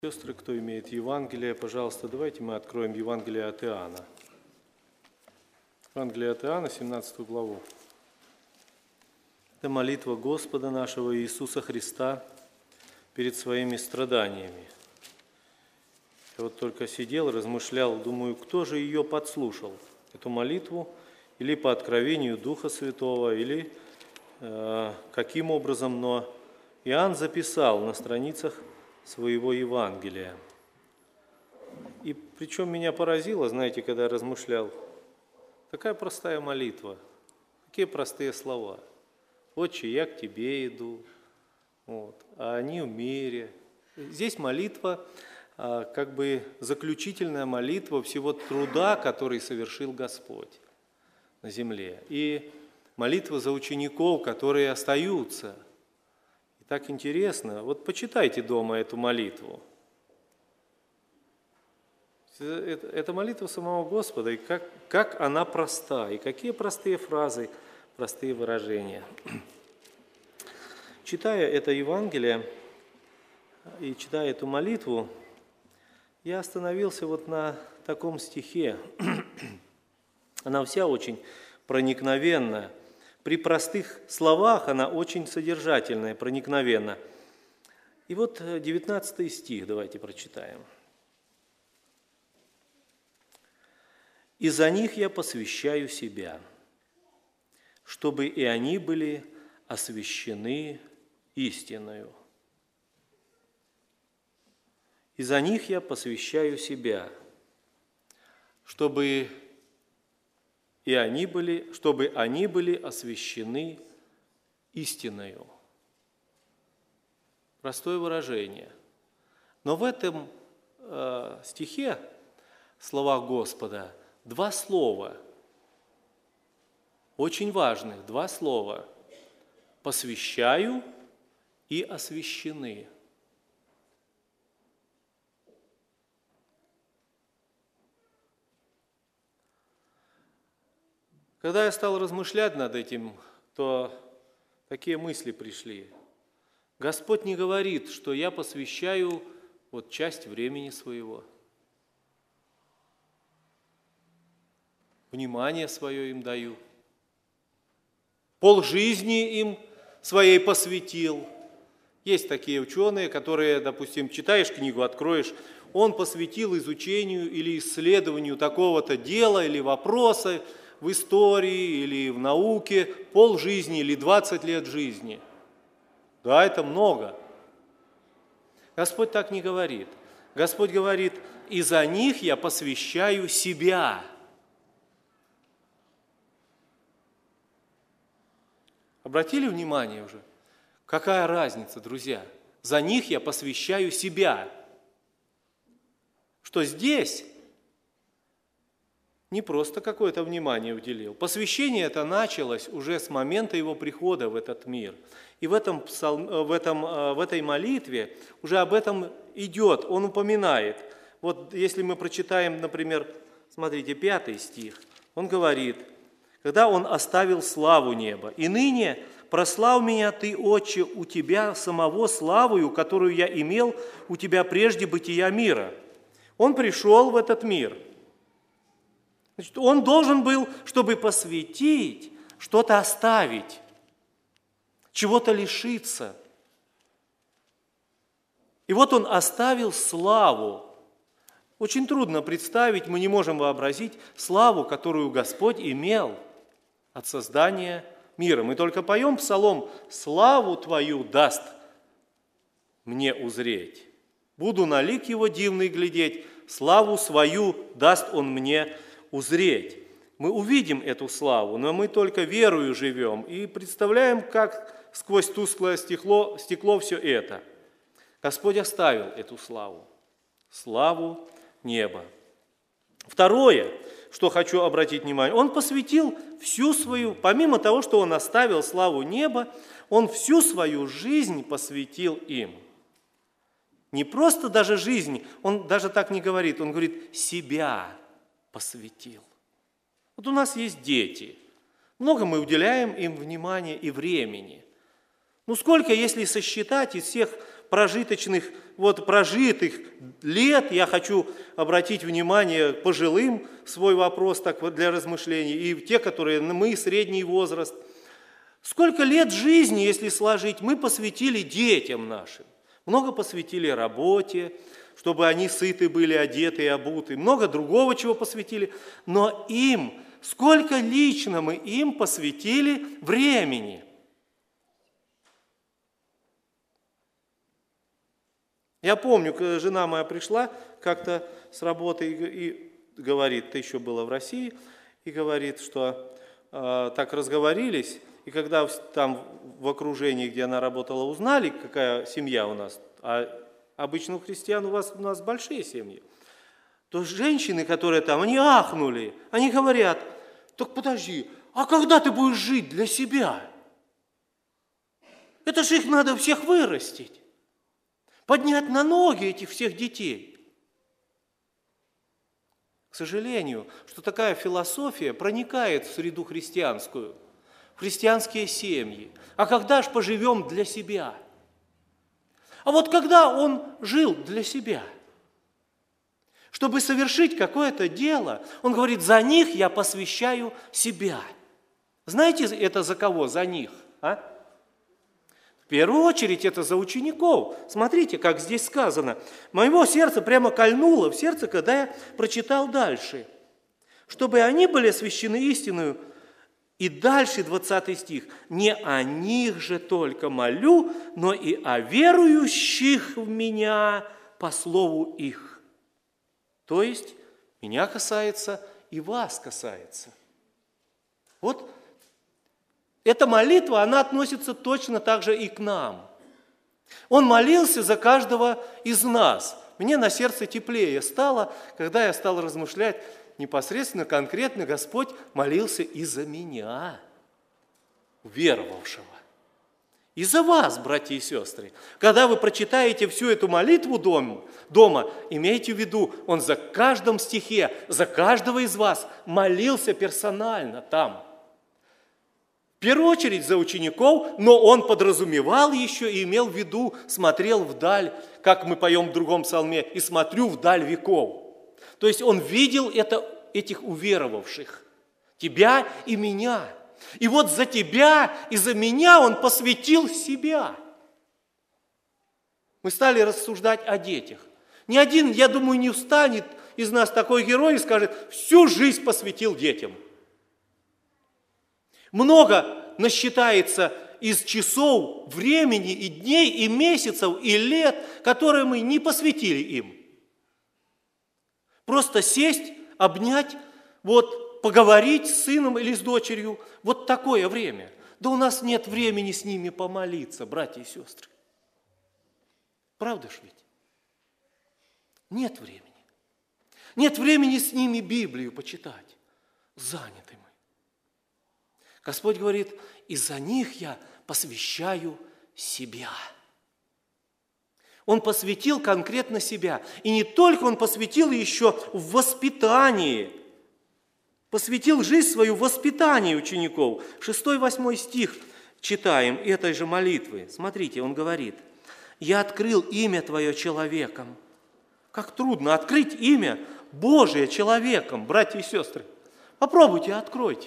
Сестры, кто имеет Евангелие, пожалуйста, давайте мы откроем Евангелие от Иоанна. Евангелие от Иоанна, 17 главу. Это молитва Господа нашего Иисуса Христа перед своими страданиями. Я вот только сидел, размышлял, думаю, кто же ее подслушал, эту молитву, или по откровению Духа Святого, или каким образом, но Иоанн записал на страницах своего Евангелия. И причем меня поразило, знаете, когда я размышлял, такая простая молитва, какие простые слова. «Отче, я к Тебе иду», а они в мире. Здесь молитва, как бы заключительная молитва всего труда, который совершил Господь на земле. И молитва за учеников, которые остаются. Так интересно. Вот почитайте дома эту молитву. Это молитва самого Господа, и как она проста, и какие простые фразы, простые выражения. Читая это Евангелие и читая эту молитву, я остановился вот на таком стихе. Она вся очень проникновенная. При простых словах она очень содержательная, проникновенна. И вот 19 стих давайте прочитаем. «И за них я посвящаю себя, чтобы и они были освящены истиною». «И за них я посвящаю себя, чтобы они были освящены истиною». Простое выражение. Но в этом стихе, в словах Господа, два слова, очень важных, два слова: «посвящаю» и «освящены». Когда я стал размышлять над этим, то такие мысли пришли. Господь не говорит, что я посвящаю вот часть времени своего, внимание свое им даю, полжизни им своей посвятил. Есть такие ученые, которые, допустим, читаешь книгу, откроешь, он посвятил изучению или исследованию такого-то дела или вопроса, в истории или в науке полжизни или 20 лет жизни. Да, это много. Господь так не говорит. Господь говорит: «И за них я посвящаю себя». Обратили внимание уже? Какая разница, друзья? За них я посвящаю себя. Что здесь не просто какое-то внимание уделил. Посвящение это началось уже с момента его прихода в этот мир. И в этой молитве уже об этом идет, он упоминает. Вот если мы прочитаем, например, смотрите, 5 стих, он говорит: «Когда он оставил славу неба, и ныне прослав меня ты, Отче, у тебя самого славою, которую я имел у тебя прежде бытия мира». Он пришел в этот мир. Значит, он должен был, чтобы посвятить, что-то оставить, чего-то лишиться. И вот он оставил славу. Очень трудно представить, мы не можем вообразить славу, которую Господь имел от создания мира. Мы только поем псалом: «Славу Твою даст мне узреть. Буду на лик Его дивный глядеть, славу свою даст Он мне узреть». Мы увидим эту славу, но мы только верою живем и представляем, как сквозь тусклое стекло все это. Господь оставил эту славу, славу неба. Второе, что хочу обратить внимание, Он посвятил всю свою, помимо того, что Он оставил славу неба, Он всю свою жизнь посвятил им. Не просто даже жизнь, Он даже так не говорит, Он говорит: себя посвятил. Вот у нас есть дети. Много мы уделяем им внимания и времени. Ну сколько, если сосчитать из всех прожитых лет, я хочу обратить внимание пожилым свой вопрос так вот для размышлений, и те, которые мы, средний возраст. Сколько лет жизни, если сложить, мы посвятили детям нашим. Много посвятили работе, чтобы они сыты были, одеты и обуты. Много другого чего посвятили. Но им, сколько лично мы им посвятили времени. Я помню, когда жена моя пришла как-то с работы и говорит, ты еще была в России, и говорит, что так разговорились, и когда там в окружении, где она работала, узнали, какая семья у нас, а обычно у христиан у нас большие семьи, то женщины, которые там, они ахнули, они говорят, так подожди, а когда ты будешь жить для себя? Это же их надо всех вырастить. Поднять на ноги этих всех детей. К сожалению, что такая философия проникает в среду христианскую, в христианские семьи. А когда ж поживем для себя? А вот когда он жил для себя, чтобы совершить какое-то дело, он говорит, за них я посвящаю себя. Знаете, это за кого? За них, а? В первую очередь это за учеников. Смотрите, как здесь сказано. Моего сердца прямо кольнуло в сердце, когда я прочитал дальше. Чтобы они были освящены истиною. И дальше 20 стих. Не о них же только молю, но и о верующих в меня по слову их. То есть меня касается и вас касается. Вот эта молитва, она относится точно так же и к нам. Он молился за каждого из нас. Мне на сердце теплее стало, когда я стал размышлять непосредственно, конкретно Господь молился и за меня, веровавшего. И за вас, братья и сестры. Когда вы прочитаете всю эту молитву дома, имейте в виду, Он за каждом стихе, за каждого из вас молился персонально там. В первую очередь за учеников, но он подразумевал еще и имел в виду, смотрел вдаль, как мы поем в другом псалме, и смотрю вдаль веков. То есть он видел этих уверовавших, тебя и меня. И вот за тебя и за меня он посвятил себя. Мы стали рассуждать о детях. Ни один, я думаю, не встанет из нас такой герой и скажет, всю жизнь посвятил детям. Много насчитается из часов, времени, и дней, и месяцев, и лет, которые мы не посвятили им. Просто сесть, обнять, поговорить с сыном или с дочерью. Вот такое время. Да у нас нет времени с ними помолиться, братья и сестры. Правда ж ведь? Нет времени. Нет времени с ними Библию почитать. Заняты мы. Господь говорит, и за них я посвящаю себя. Он посвятил конкретно себя. И не только Он посвятил еще в воспитании. Посвятил жизнь свою воспитанию учеников. 6-8 стих читаем этой же молитвы. Смотрите, Он говорит, «Я открыл имя Твое человеком». Как трудно открыть имя Божие человеком, братья и сестры. Попробуйте, откройте.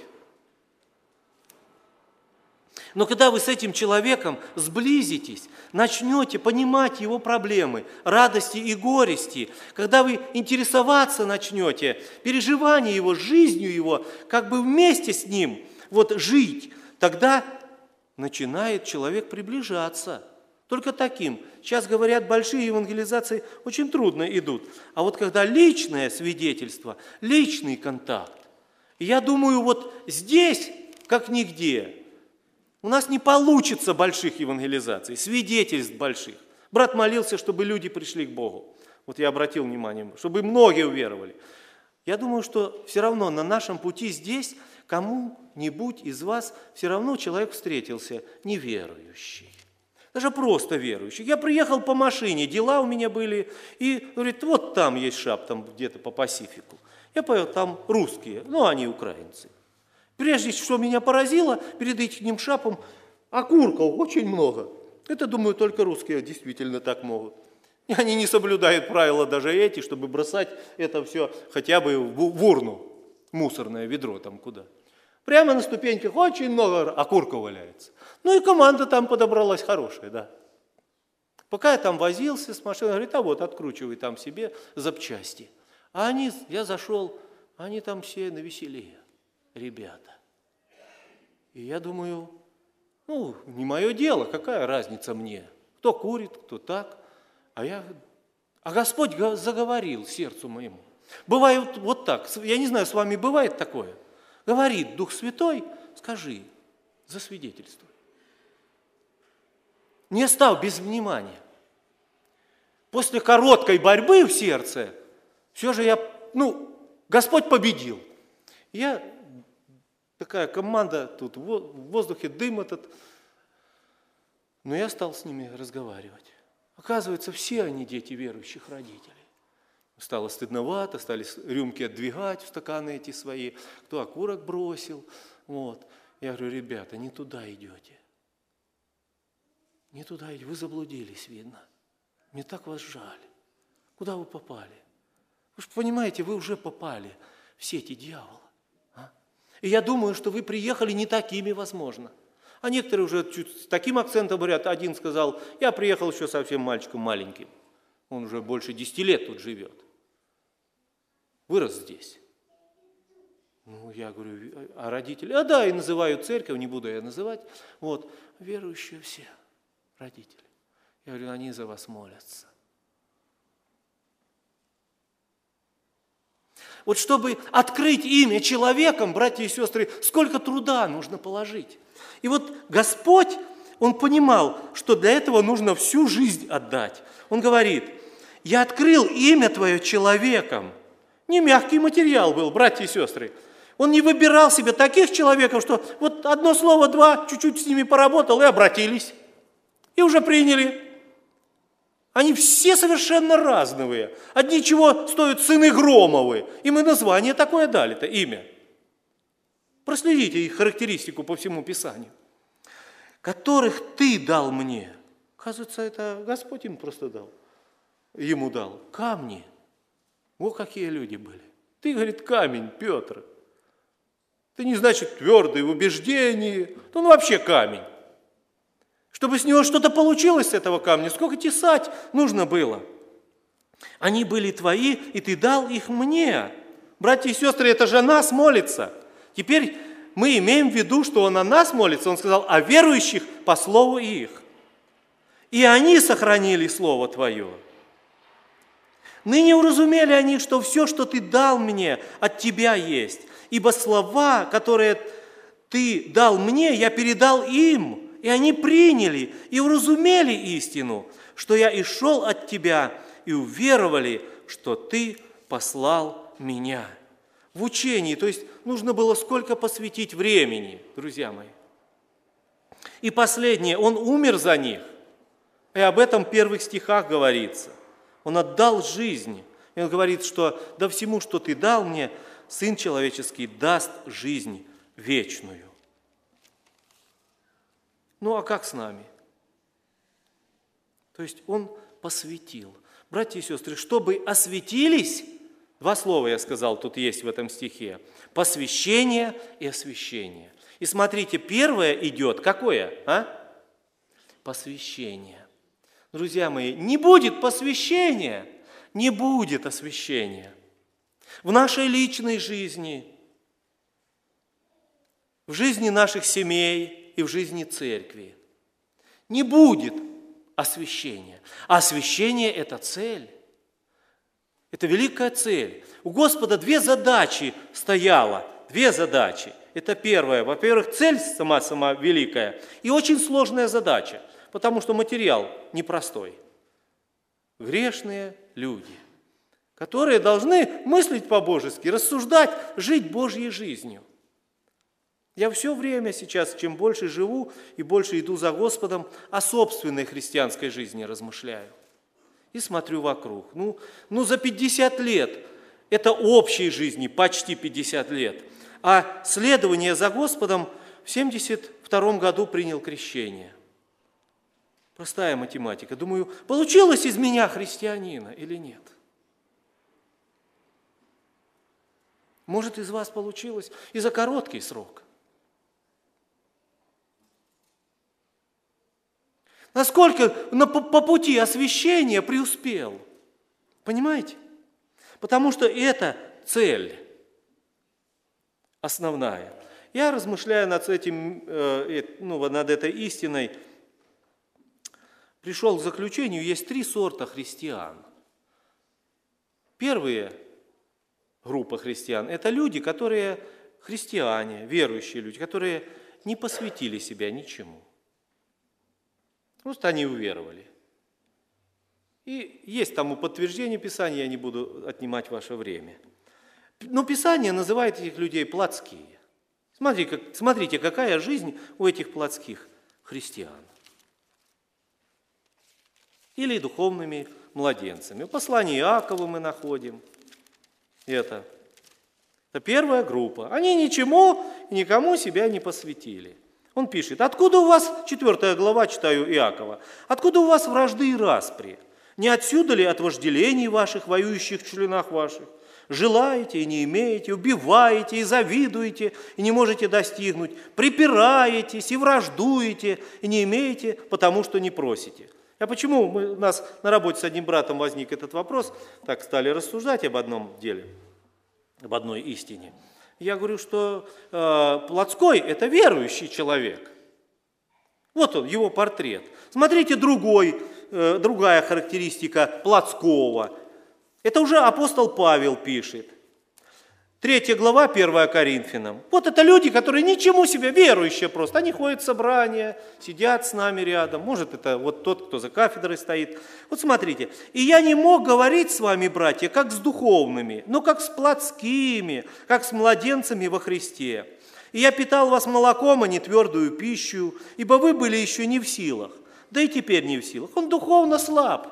Но когда вы с этим человеком сблизитесь, начнете понимать его проблемы, радости и горести, когда вы интересоваться начнете, переживания его, жизнью его, как бы вместе с ним жить, тогда начинает человек приближаться. Только таким. Сейчас, говорят, большие евангелизации очень трудно идут. А вот когда личное свидетельство, личный контакт, я думаю, здесь, как нигде, у нас не получится больших евангелизаций, свидетельств больших. Брат молился, чтобы люди пришли к Богу. Вот я обратил внимание, чтобы многие уверовали. Я думаю, что все равно на нашем пути здесь кому-нибудь из вас все равно человек встретился неверующий. Даже просто верующий. Я приехал по машине, дела у меня были, и говорит, вот там есть шап, там где-то по Пасифику. Я понял, там русские, они украинцы. Прежде что меня поразило, перед этим шапом окурков очень много. Это, думаю, только русские действительно так могут. И они не соблюдают правила даже эти, чтобы бросать это все хотя бы в урну, мусорное ведро там куда. Прямо на ступеньках очень много окурков валяется. Ну и команда там подобралась хорошая, да. Пока я там возился с машиной, говорит, а вот откручивай там себе запчасти. А они, я зашел, они там все навеселее, ребята. И я думаю, ну, не мое дело, какая разница мне, кто курит, кто так. А Господь заговорил сердцу моему. Бывает вот так, я не знаю, с вами бывает такое. Говорит Дух Святой, скажи, засвидетельствуй. Не оставь без внимания. После короткой борьбы в сердце, все же Господь победил. Такая команда, тут в воздухе дым этот, но я стал с ними разговаривать. Оказывается, все они дети верующих родителей. Стало стыдновато, стали рюмки отдвигать в стаканы эти свои, кто окурок бросил. Вот. Я говорю, ребята, не туда идете. Не туда идете, вы заблудились, видно. Мне так вас жаль. Куда вы попали? Вы же понимаете, вы уже попали в сети дьявола. И я думаю, что вы приехали не такими, возможно. А некоторые уже чуть с таким акцентом говорят. Один сказал, я приехал еще совсем мальчиком маленьким. Он уже больше 10 лет тут живет. Вырос здесь. Ну, я говорю, а родители? А да, и называю церковь, не буду я называть. Вот, верующие все родители. Я говорю, они за вас молятся. Вот чтобы открыть имя человеком, братья и сестры, сколько труда нужно положить. И вот Господь, Он понимал, что для этого нужно всю жизнь отдать. Он говорит, я открыл имя Твое человеком. Не мягкий материал был, братья и сестры. Он не выбирал себе таких человеков, что вот одно слово, два, чуть-чуть с ними поработал и обратились. И уже приняли. Они все совершенно разные. Одни чего стоят сыны Громовы. Им и название такое дали-то, имя. Проследите их характеристику по всему Писанию. Которых ты дал мне. Оказывается, это Господь им просто дал. Ему дал. Камни. Вот какие люди были. Ты, говорит, камень, Петр. Ты не значит твердый в убеждении. Он вообще камень. Чтобы с него что-то получилось с этого камня, сколько тесать нужно было. Они были твои, и ты дал их мне. Братья и сестры, это же о нас молится. Теперь мы имеем в виду, что он о нас молится. Он сказал о верующих по слову их. И они сохранили слово твое. Ныне уразумели они, что все, что ты дал мне, от тебя есть. Ибо слова, которые ты дал мне, я передал им. И они приняли и уразумели истину, что я и шел от тебя, и уверовали, что ты послал меня. В учении, то есть нужно было сколько посвятить времени, друзья мои. И последнее, он умер за них, и об этом в первых стихах говорится. Он отдал жизнь, и он говорит, что да всему, что ты дал мне, Сын Человеческий даст жизнь вечную. Ну а как с нами? То есть он посвятил. Братья и сестры, чтобы осветились, два слова я сказал, тут есть в этом стихе, посвящение и освящение. И смотрите, первое идет, какое? Посвящение. Друзья мои, не будет посвящения, не будет освящения. В нашей личной жизни, в жизни наших семей, и в жизни церкви. Не будет освящения. А освящение – это цель. Это великая цель. У Господа две задачи стояло. Две задачи. Это первое. Во-первых, цель сама великая. И очень сложная задача. Потому что материал непростой. Грешные люди, которые должны мыслить по-божески, рассуждать, жить Божьей жизнью. Я все время сейчас, чем больше живу и больше иду за Господом, о собственной христианской жизни размышляю. И смотрю вокруг. За 50 лет, это общей жизни, почти 50 лет. А следование за Господом в 70 2 году принял крещение. Простая математика. Думаю, получилось из меня христианина или нет? Может, из вас получилось и за короткий срок. Насколько по пути освящения преуспел. Понимаете? Потому что это цель основная. Я, размышляя над над этой истиной, пришел к заключению, есть 3 сорта христиан. Первая группа христиан – это люди, которые христиане, верующие люди, которые не посвятили себя ничему. Просто они уверовали. И есть тому подтверждение Писания, я не буду отнимать ваше время. Но Писание называет этих людей плотские. Смотрите, какая жизнь у этих плотских христиан. Или духовными младенцами. В послании Иакова мы находим это. Это первая группа. Они ничему и никому себя не посвятили. Он пишет, откуда у вас, 4 глава, читаю Иакова, откуда у вас вражды и распри? Не отсюда ли от вожделений ваших, воюющих в членах ваших? Желаете и не имеете, убиваете и завидуете, и не можете достигнуть, припираетесь и враждуете, и не имеете, потому что не просите. А почему у нас на работе с одним братом возник этот вопрос, так стали рассуждать об одном деле, об одной истине. Я говорю, что плотской – это верующий человек. Вот он, его портрет. Смотрите, другая характеристика плотского. Это уже апостол Павел пишет. 3 глава, 1 Коринфянам. Вот это люди, которые ничему себе, верующие просто. Они ходят в собрания, сидят с нами рядом. Может, это вот тот, кто за кафедрой стоит. Вот смотрите. «И я не мог говорить с вами, братья, как с духовными, но как с плотскими, как с младенцами во Христе. И я питал вас молоком, а не твердую пищу, ибо вы были еще не в силах, да и теперь не в силах». Он духовно слаб,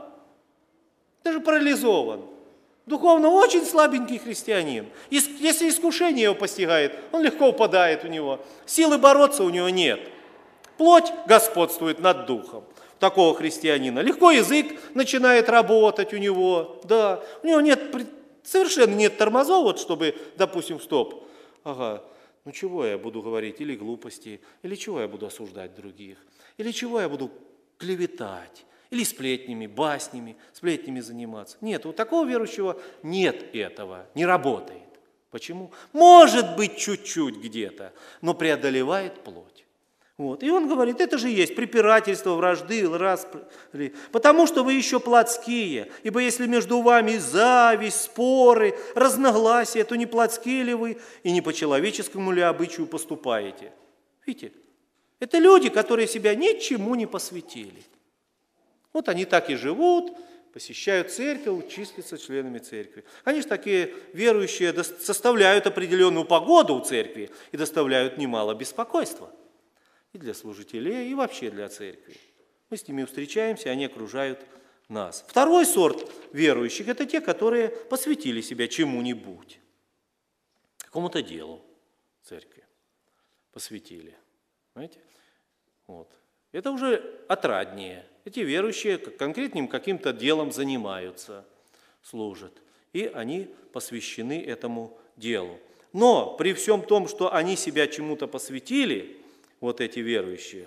даже парализован. Духовно очень слабенький христианин. Если искушение его постигает, он легко упадает у него. Силы бороться у него нет. Плоть господствует над духом такого христианина. Легко язык начинает работать у него. Да. У него совершенно нет тормозов, вот чтобы, допустим, стоп. Ага, ну чего я буду говорить? Или глупости, или чего я буду осуждать других, или чего я буду клеветать. Или сплетнями, баснями, сплетнями заниматься. Нет, у такого верующего нет этого, не работает. Почему? Может быть, чуть-чуть где-то, но преодолевает плоть. Вот. И он говорит, это же есть препирательство, вражды, распри, потому что вы еще плотские. Ибо если между вами зависть, споры, разногласия, то не плотские ли вы и не по человеческому ли обычаю поступаете? Видите? Это люди, которые себя ничему не посвятили. Вот они так и живут, посещают церковь, числятся членами церкви. Они же такие верующие составляют определенную погоду в церкви и доставляют немало беспокойства. И для служителей, и вообще для церкви. Мы с ними встречаемся, они окружают нас. Второй сорт верующих – это те, которые посвятили себя чему-нибудь, какому-то делу церкви посвятили. Понимаете? Вот. Это уже отраднее. Эти верующие конкретным каким-то делом занимаются, служат. И они посвящены этому делу. Но при всем том, что они себя чему-то посвятили, вот эти верующие,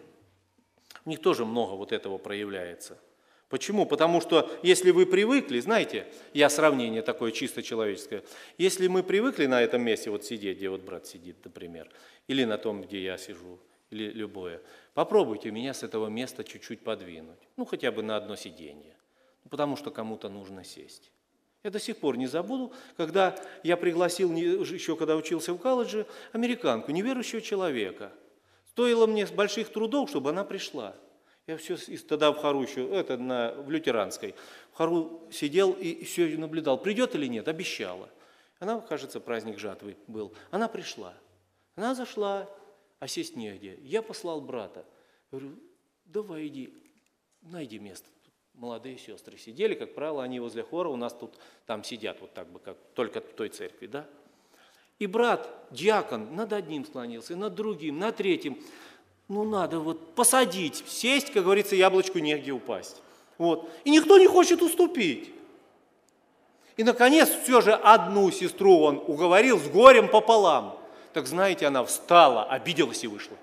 у них тоже много вот этого проявляется. Почему? Потому что если вы привыкли, знаете, я сравнение такое чисто человеческое, если мы привыкли на этом месте вот сидеть, где вот брат сидит, например, или на том, где я сижу, или любое. Попробуйте меня с этого места чуть-чуть подвинуть. Ну, хотя бы на одно сиденье. Потому что кому-то нужно сесть. Я до сих пор не забуду, когда я пригласил, еще когда учился в колледже, американку, неверующего человека. Стоило мне больших трудов, чтобы она пришла. Я все тогда в хору еще, в лютеранской, в хору сидел и все наблюдал, придет или нет, обещала. Она, кажется, праздник жатвы был. Она пришла. Она зашла. А сесть негде. Я послал брата. Говорю, давай иди, найди место. Тут молодые сестры сидели, как правило, они возле хора, у нас тут там сидят, вот так бы, как только в той церкви, да? И брат, диакон, над одним склонился, над другим, над третьим. Ну, надо вот посадить, сесть, как говорится, яблочку негде упасть. Вот. И никто не хочет уступить. И, наконец, все же одну сестру он уговорил с горем пополам. Так знаете, она встала, обиделась и вышла.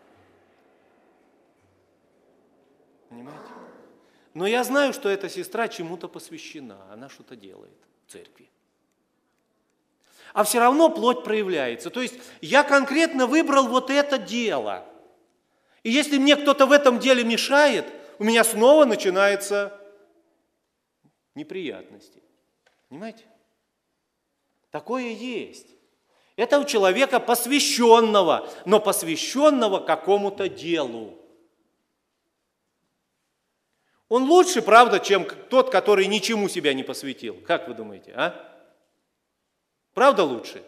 Понимаете? Но я знаю, что эта сестра чему-то посвящена, она что-то делает в церкви. А все равно плоть проявляется. То есть я конкретно выбрал вот это дело. И если мне кто-то в этом деле мешает, у меня снова начинаются неприятности. Понимаете? Такое есть. Это у человека посвященного, но посвященного какому-то делу. Он лучше, правда, чем тот, который ничему себя не посвятил. Как вы думаете, а? Правда лучше?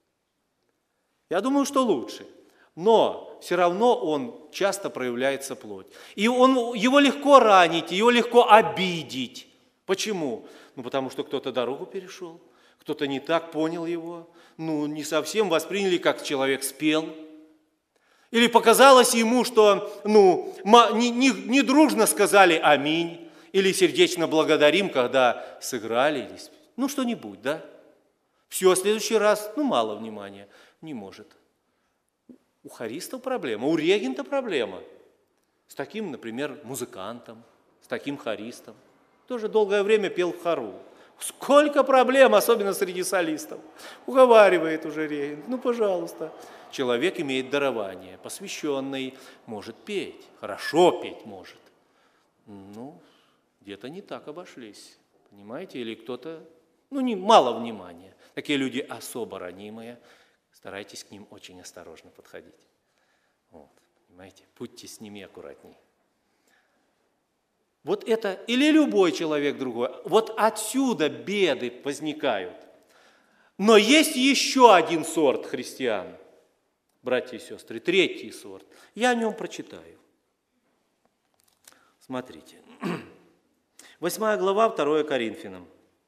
Я думаю, что лучше. Но все равно он часто проявляется плоть. И его легко ранить, его легко обидеть. Почему? Ну, потому что кто-то дорогу перешел, кто-то не так понял его, ну, не совсем восприняли, как человек спел. Или показалось ему, что, ну, не дружно сказали «Аминь», или сердечно благодарим, когда сыграли, или, ну, что-нибудь, да? Все, в следующий раз, ну, мало внимания, не может. У хористов проблема, у регента проблема. С таким, например, музыкантом, с таким хористом. Тоже долгое время пел в хору. Сколько проблем, особенно среди солистов. Уговаривает уже регент, ну, пожалуйста. Человек имеет дарование, посвященный, может петь, хорошо петь может. Ну, где-то не так обошлись, понимаете, или кто-то, ну, мало внимания. Такие люди особо ранимые, старайтесь к ним очень осторожно подходить. Вот, понимаете, будьте с ними аккуратней. Вот это, или любой человек другой, вот отсюда беды возникают. Но есть еще один сорт христиан, братья и сестры, третий сорт. Я о нем прочитаю. Смотрите. 8 глава, 2 Коринфянам.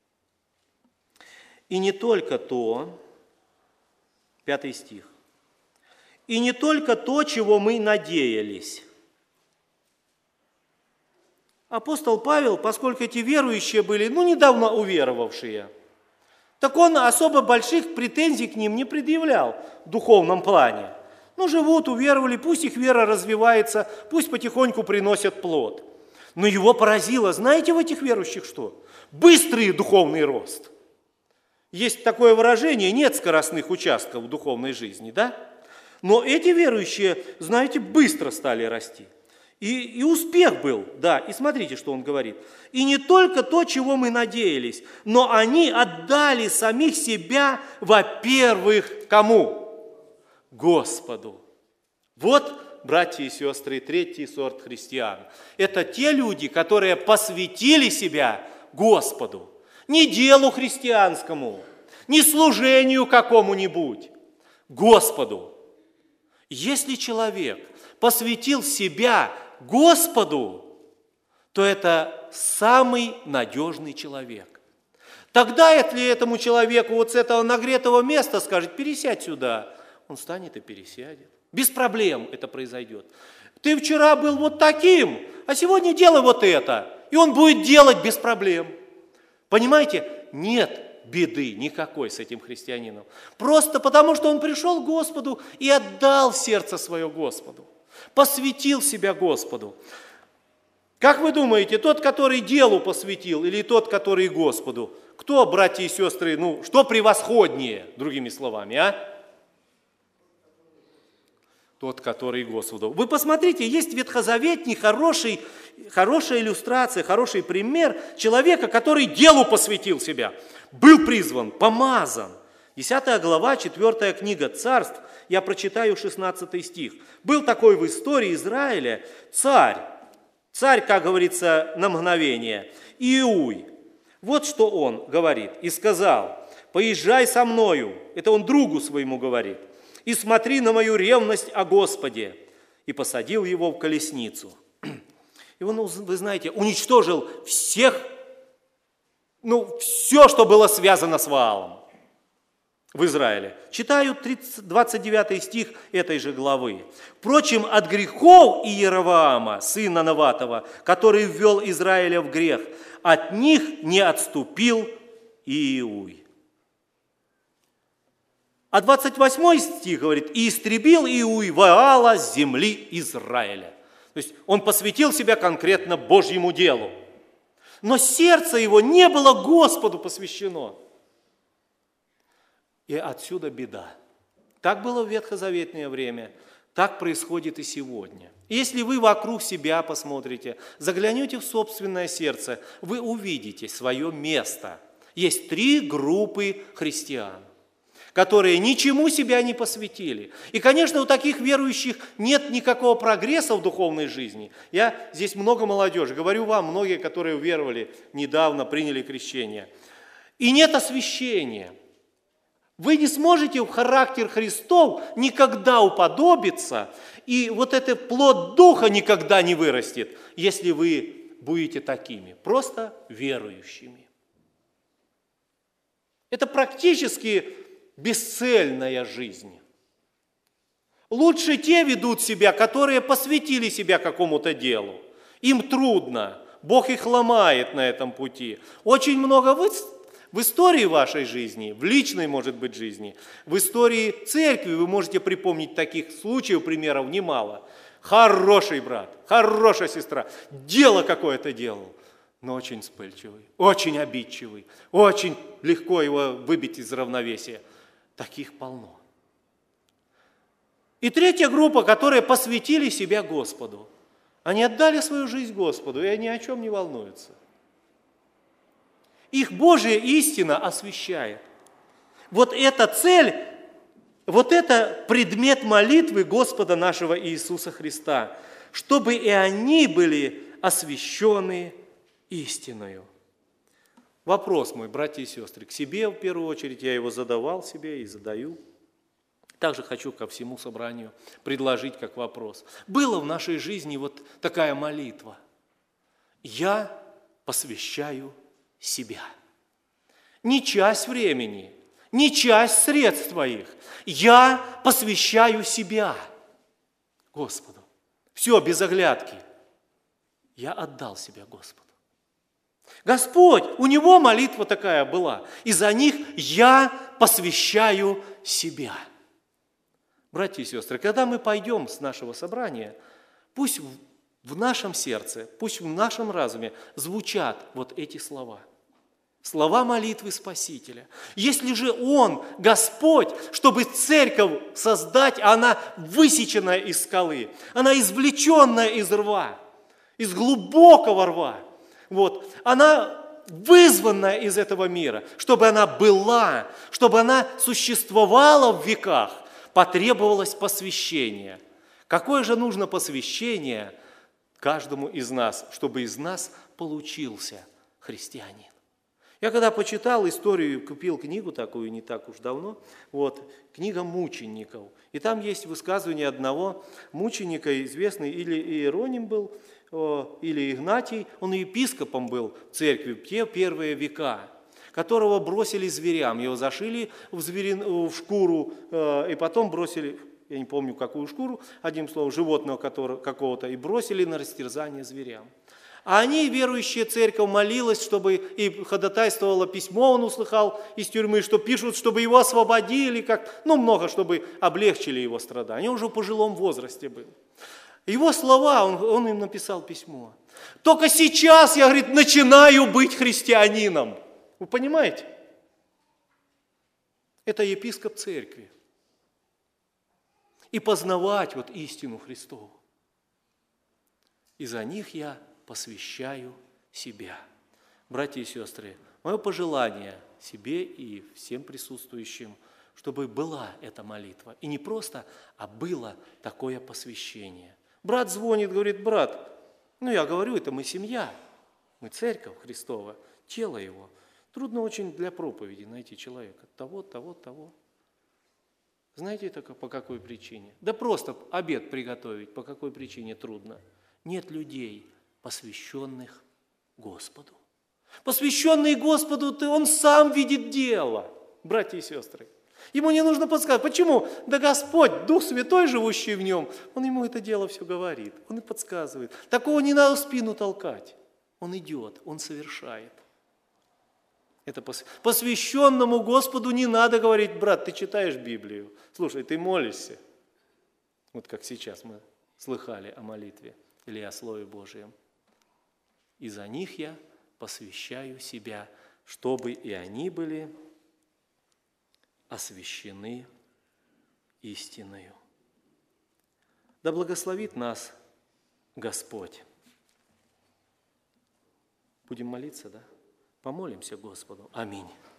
И не только то, 5 стих, и не только то, чего мы надеялись. Апостол Павел, поскольку эти верующие были, ну, недавно уверовавшие, так он особо больших претензий к ним не предъявлял в духовном плане. Ну, живут, уверовали, пусть их вера развивается, пусть потихоньку приносят плод. Но его поразило, знаете, в этих верующих что? Быстрый духовный рост. Есть такое выражение, нет скоростных участков в духовной жизни, да? Но эти верующие, знаете, быстро стали расти. И успех был, да, и смотрите, что он говорит. И не только то, чего мы надеялись, но они отдали самих себя, во-первых, кому? Господу. Вот, братья и сестры, третий сорт христиан. Это те люди, которые посвятили себя Господу. Не делу христианскому, не служению какому-нибудь, Господу. Если человек посвятил себя Господу, то это самый надежный человек. Тогда, если этому человеку вот с этого нагретого места скажет, пересядь сюда, он встанет и пересядет. Без проблем это произойдет. Ты вчера был вот таким, а сегодня делай вот это, и он будет делать без проблем. Понимаете, нет беды никакой с этим христианином. Просто потому, что он пришел к Господу и отдал сердце свое Господу. Посвятил себя Господу. Как вы думаете, тот, который делу посвятил, или тот, который Господу? Кто, братья и сестры, ну, что превосходнее, другими словами, а? Тот, который Господу. Вы посмотрите, есть ветхозаветный хорошая иллюстрация, хороший пример человека, который делу посвятил себя. Был призван, помазан. 10 глава, 4 книга Царств, я прочитаю 16 стих. Был такой в истории Израиля царь, как говорится, на мгновение, Иуй. Вот что он говорит, и сказал, поезжай со мною, это он другу своему говорит, и смотри на мою ревность о Господе. И посадил его в колесницу. И он, вы знаете, уничтожил всех, все, что было связано с Ваалом. в Израиле. Читаю 29 стих этой же главы. «Впрочем, от грехов Иеровоама, сына Наватова, который ввел Израиля в грех, от них не отступил Иуй». А 28 стих говорит: «И истребил Иуй Ваала с земли Израиля». То есть он посвятил себя конкретно Божьему делу. Но сердце его не было Господу посвящено. И отсюда беда. Так было в ветхозаветное время, так происходит и сегодня. Если вы вокруг себя посмотрите, заглянете в собственное сердце, вы увидите свое место. Есть 3 группы христиан, которые ничему себя не посвятили. И, конечно, у таких верующих нет никакого прогресса в духовной жизни. Я здесь много молодежи, говорю вам, многие, которые уверовали недавно, приняли крещение. И нет освящения. Вы не сможете в характер Христов никогда уподобиться, и вот этот плод Духа никогда не вырастет, если вы будете такими, просто верующими. Это практически бесцельная жизнь. Лучше те ведут себя, которые посвятили себя какому-то делу. Им трудно, Бог их ломает на этом пути. Очень много в истории вашей жизни, в личной, может быть, жизни, в истории церкви вы можете припомнить таких случаев, примеров немало. Хороший брат, хорошая сестра, дело какое-то делал, но очень вспыльчивый, очень обидчивый, очень легко его выбить из равновесия. Таких полно. И 3 группа, которые посвятили себя Господу. Они отдали свою жизнь Господу, и они о чем не волнуются. Их Божья истина освящает. Вот эта цель, вот это предмет молитвы Господа нашего Иисуса Христа, чтобы и они были освящены истиною. Вопрос мой, братья и сестры, к себе в первую очередь, я его задавал себе и задаю. Также хочу ко всему собранию предложить как вопрос. Была в нашей жизни вот такая молитва: «Я посвящаю себя». Не часть времени, не часть средств твоих. Я посвящаю себя Господу. Все, без оглядки. Я отдал себя Господу. Господь, у Него молитва такая была. И за них я посвящаю себя. Братья и сестры, когда мы пойдем с нашего собрания, пусть в нашем сердце, пусть в нашем разуме звучат вот эти слова. Слова молитвы Спасителя. Если же Он, Господь, чтобы церковь создать, она высеченная из скалы, она извлеченная из рва, из глубокого рва, вот, она вызванная из этого мира, чтобы она была, чтобы она существовала в веках, потребовалось посвящение. Какое же нужно посвящение каждому из нас, чтобы из нас получился христианин? Я когда почитал историю, купил книгу такую не так уж давно, вот, книга мучеников. И там есть высказывание одного мученика, известный, или Иероним был, или Игнатий, он епископом был в церкви в те первые века, которого бросили зверям. Его зашили в шкуру, и потом бросили, я не помню какую шкуру, одним словом, животного какого-то, и бросили на растерзание зверям. А они, верующая церковь, молилась, чтобы и ходатайствовало письмо, он услыхал из тюрьмы, что пишут, чтобы его освободили, много, чтобы облегчили его страдания. Он уже в пожилом возрасте был. Его слова, он им написал письмо. Только сейчас я, говорит, начинаю быть христианином. Вы понимаете? Это епископ церкви. И познавать вот истину Христову. И за них я посвящаю себя. Братья и сестры, мое пожелание себе и всем присутствующим, чтобы была эта молитва. И не просто, а было такое посвящение. Брат звонит, говорит: брат, я говорю, это мы семья, мы церковь Христова, тело Его. Трудно очень для проповеди найти человека. Того. Знаете, это по какой причине? Да просто обед приготовить, по какой причине трудно. Нет людей, посвященных Господу. Посвященный Господу, Он сам видит дело, братья и сестры. Ему не нужно подсказывать. Почему? Да Господь, Дух Святой, живущий в нем, Он ему это дело все говорит, Он и подсказывает. Такого не надо в спину толкать. Он идет, Он совершает. Это посвященному Господу не надо говорить: брат, ты читаешь Библию, слушай, ты молишься. Вот как сейчас мы слыхали о молитве или о Слове Божьем. И за них я посвящаю себя, чтобы и они были освящены истиною. Да благословит нас Господь. Будем молиться, да? Помолимся Господу. Аминь.